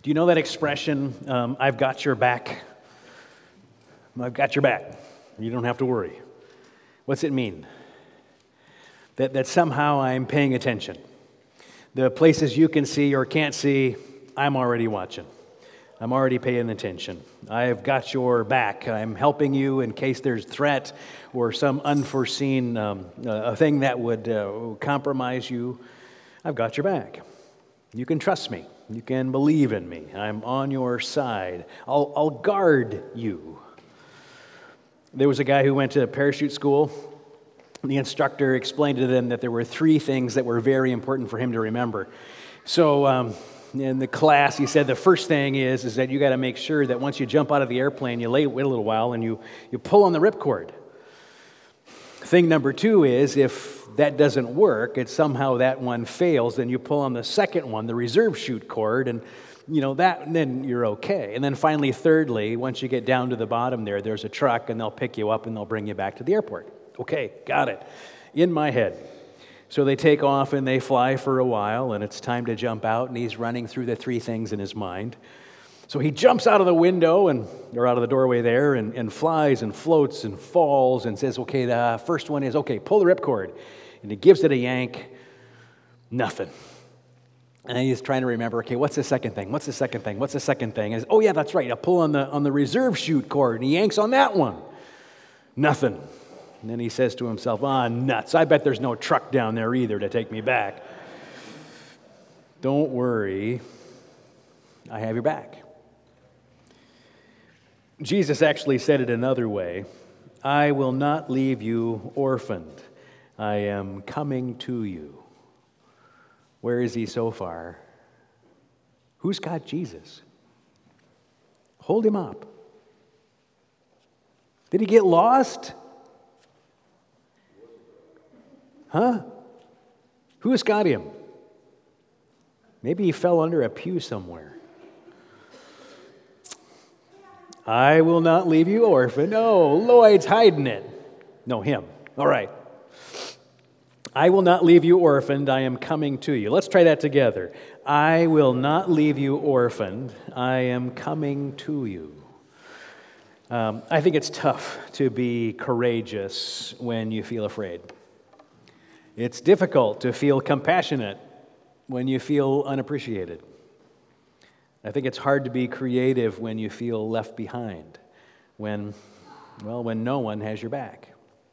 Do you know that expression, I've got your back? I've got your back. You don't have to worry. What's it mean? That somehow I'm paying attention. The places you can see or can't see, I'm already watching. I'm already paying attention. I've got your back. I'm helping you in case there's threat or some unforeseen a thing that would compromise you. I've got your back. You can trust me. You can believe in me. I'm on your side. I'll guard you. There was a guy who went to parachute school. The instructor explained to them that there were 3 things that were very important for him to remember. So in the class, he said the first thing is that you got to make wait that you jump out of the airplane, you wait a little while, and you pull on the ripcord. Thing number 2 is if that doesn't work, it's somehow that one fails, then you pull on the second one, the reserve chute cord, and then you're okay. And then finally, thirdly, once you get down to the bottom there's a truck, and they'll pick you up and they'll bring you back to the airport. Okay, got it. In my head. So they take off and they fly for a while, and it's time to jump out, and he's running through the 3 things in his mind. So he jumps out of the window or out of the doorway there and flies and floats and falls and says, okay, the first one is, okay, pull the ripcord. And he gives it a yank. Nothing. And he's trying to remember, okay, what's the second thing? What's the second thing? What's the second thing? And oh yeah, that's right. I pull on the reserve chute cord, and he yanks on that one. Nothing. And then he says to himself, nuts. I bet there's no truck down there either to take me back. Don't worry. I have your back. Jesus actually said it another way. I will not leave you orphaned. I am coming to you. Where is he so far? Who's got Jesus? Hold him up. Did he get lost? Huh? Who has got him? Maybe he fell under a pew somewhere. I will not leave you orphaned. Oh, Lloyd's hiding it. No, him. All right. I will not leave you orphaned. I am coming to you. Let's try that together. I will not leave you orphaned. I am coming to you. I think it's tough to be courageous when you feel afraid. It's difficult to feel compassionate when you feel unappreciated. I think it's hard to be creative when you feel left behind, when no one has your back.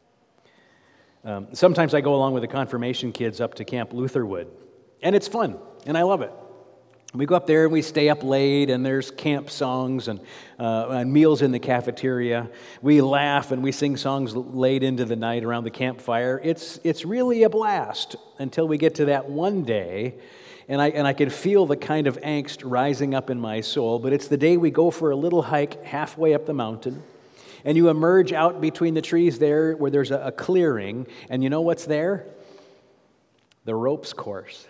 Sometimes I go along with the confirmation kids up to Camp Lutherwood, and it's fun, and I love it. We go up there and we stay up late, and there's camp songs and meals in the cafeteria. We laugh and we sing songs late into the night around the campfire. It's really a blast until we get to that one day, and I can feel the kind of angst rising up in my soul. But it's the day we go for a little hike halfway up the mountain, and you emerge out between the trees there where there's a clearing, and you know what's there? The ropes course.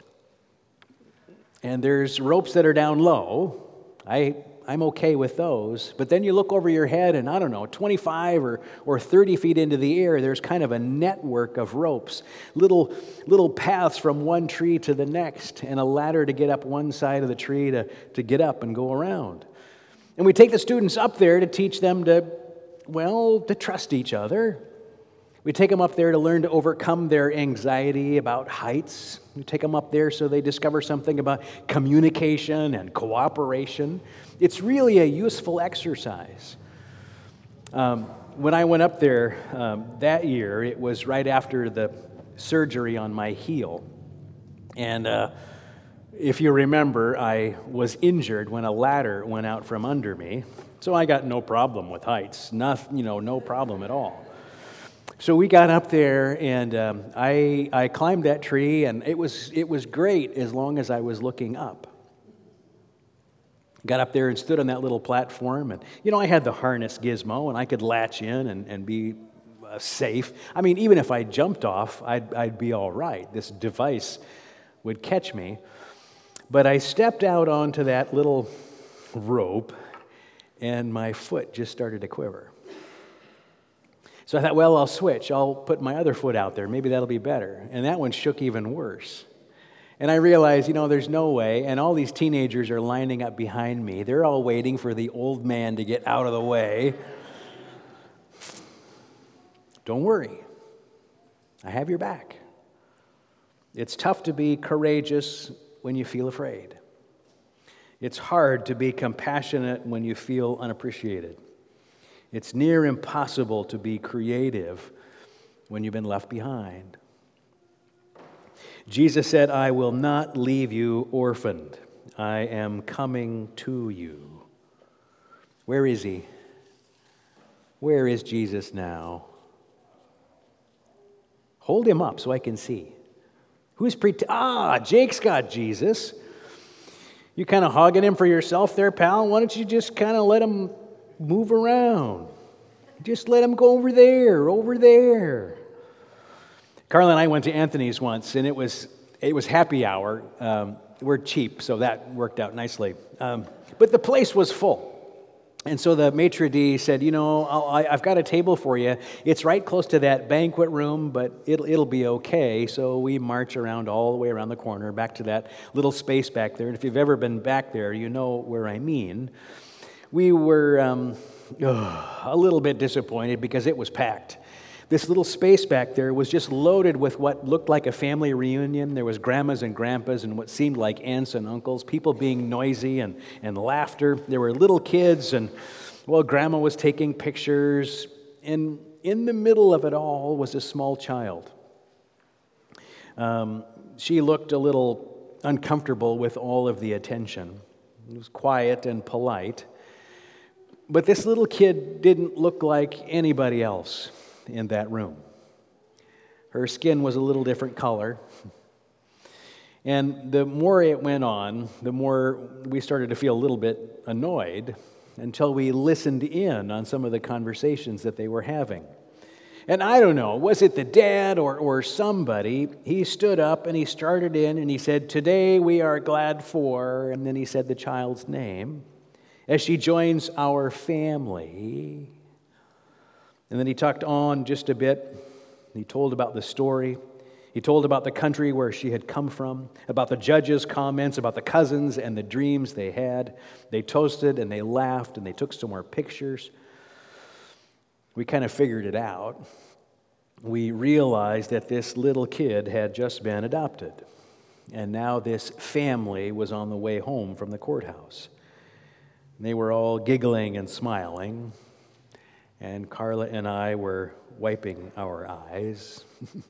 And there's ropes that are down low. I'm okay with those. But then you look over your head and, 25 or 30 feet into the air, there's kind of a network of ropes, little paths from one tree to the next, and a ladder to get up one side of the tree to get up and go around. And we take the students up there to teach them to trust each other. We take them up there to learn to overcome their anxiety about heights. We take them up there so they discover something about communication and cooperation. It's really a useful exercise. When I went up there that year, it was right after the surgery on my heel. And if you remember, I was injured when a ladder went out from under me. So I got no problem with heights. No problem at all. So we got up there, and I climbed that tree, and it was great as long as I was looking up. Got up there and stood on that little platform, and I had the harness gizmo, and I could latch in and be safe. I mean, even if I jumped off, I'd be all right. This device would catch me. But I stepped out onto that little rope, and my foot just started to quiver. So I thought, I'll switch. I'll put my other foot out there. Maybe that'll be better. And that one shook even worse. And I realized, there's no way. And all these teenagers are lining up behind me. They're all waiting for the old man to get out of the way. Don't worry. I have your back. It's tough to be courageous when you feel afraid. It's hard to be compassionate when you feel unappreciated. It's near impossible to be creative when you've been left behind. Jesus said, I will not leave you orphaned. I am coming to you. Where is he? Where is Jesus now? Hold him up so I can see. Who's Jake's got Jesus. You kind of hogging him for yourself there, pal? Why don't you just kind of let him move around? Just let him go over there. Carla and I went to Anthony's once, and it was happy hour. We're cheap, so that worked out nicely. But the place was full. And so the maitre d' said, I've got a table for you. It's right close to that banquet room, but it'll be okay. So we march around all the way around the corner, back to that little space back there. And if you've ever been back there, you know where I mean. We were a little bit disappointed because it was packed. This little space back there was just loaded with what looked like a family reunion. There was grandmas and grandpas and what seemed like aunts and uncles, people being noisy and laughter. There were little kids and, grandma was taking pictures. And in the middle of it all was a small child. She looked a little uncomfortable with all of the attention. It was quiet and polite. But this little kid didn't look like anybody else in that room. Her skin was a little different color. And the more it went on, the more we started to feel a little bit annoyed until we listened in on some of the conversations that they were having. And I don't know, was it the dad or somebody? He stood up and he started in and he said, "Today we are glad for," and then he said the child's name, "as she joins our family." And then he talked on just a bit. He told about the story. He told about the country where she had come from, about the judge's comments, about the cousins and the dreams they had. They toasted and they laughed and they took some more pictures. We kind of figured it out. We realized that this little kid had just been adopted. And now this family was on the way home from the courthouse. And they were all giggling and smiling. And Carla and I were wiping our eyes.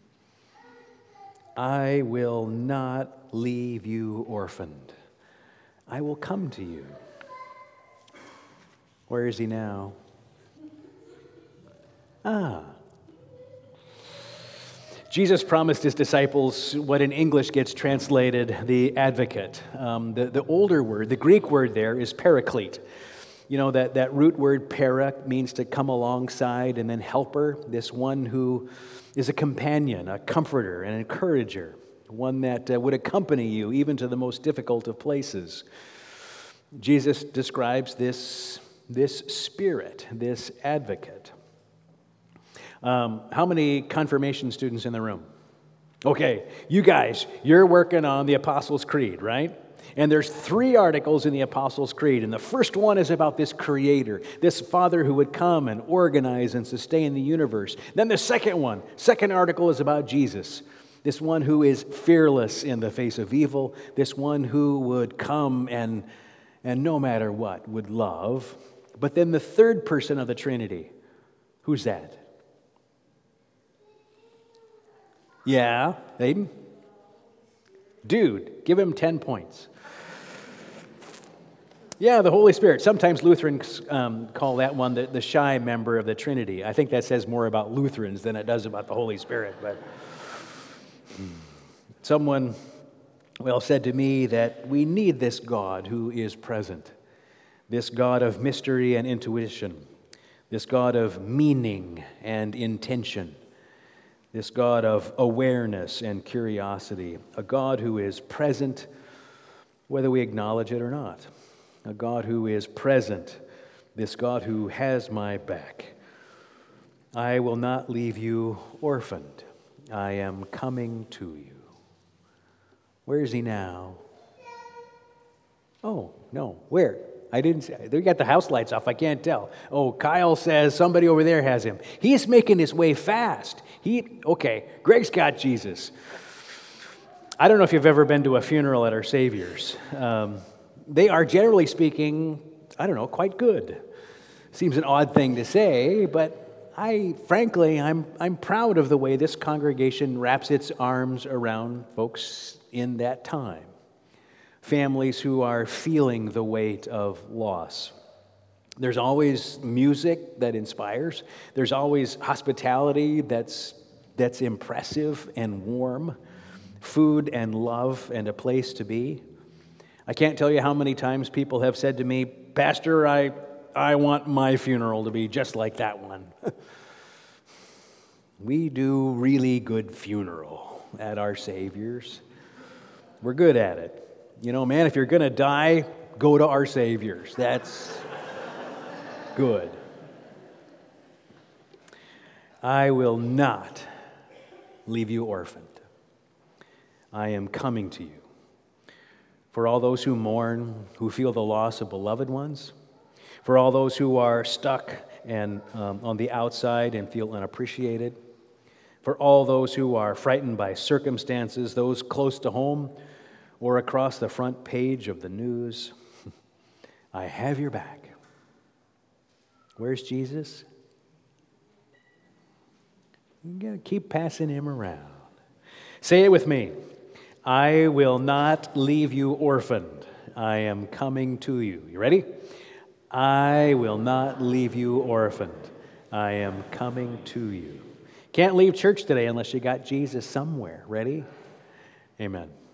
I will not leave you orphaned. I will come to you. Where is he now? Jesus promised his disciples what in English gets translated the advocate. The older word, the Greek word there is paraclete. That root word para means to come alongside, and then helper, this one who is a companion, a comforter, an encourager, one that would accompany you even to the most difficult of places. Jesus describes this spirit, this advocate. How many confirmation students in the room? Okay, you guys, you're working on the Apostles' Creed, right? And there's 3 articles in the Apostles' Creed, and the first one is about this creator, this Father who would come and organize and sustain the universe. Then the second article is about Jesus, this one who is fearless in the face of evil, this one who would come and no matter what, would love. But then the third person of the Trinity, who's that? Yeah, Aiden? Dude, give him 10 points. Yeah, the Holy Spirit. Sometimes Lutherans call that one the shy member of the Trinity. I think that says more about Lutherans than it does about the Holy Spirit. But someone, said to me that we need this God who is present, this God of mystery and intuition, this God of meaning and intention, this God of awareness and curiosity, a God who is present whether we acknowledge it or not. A God who is present, this God who has my back. I will not leave you orphaned. I am coming to you. Where is he now? Oh, no. Where? I didn't say. They got the house lights off. I can't tell. Oh, Kyle says somebody over there has him. He's making his way fast. Okay, Greg's got Jesus. I don't know if you've ever been to a funeral at Our Savior's. They are, generally speaking, quite good. Seems an odd thing to say, but frankly, I'm proud of the way this congregation wraps its arms around folks in that time. Families who are feeling the weight of loss. There's always music that inspires. There's always hospitality that's impressive and warm. Food and love and a place to be. I can't tell you how many times people have said to me, Pastor, I want my funeral to be just like that one. We do really good funeral at Our Savior's. We're good at it. Man, if you're going to die, go to Our Savior's. That's good. I will not leave you orphaned. I am coming to you. For all those who mourn, who feel the loss of beloved ones, for all those who are stuck and on the outside and feel unappreciated, for all those who are frightened by circumstances, those close to home or across the front page of the news, I have your back. Where's Jesus? You got to keep passing him around. Say it with me. I will not leave you orphaned. I am coming to you. You ready? I will not leave you orphaned. I am coming to you. Can't leave church today unless you got Jesus somewhere. Ready? Amen.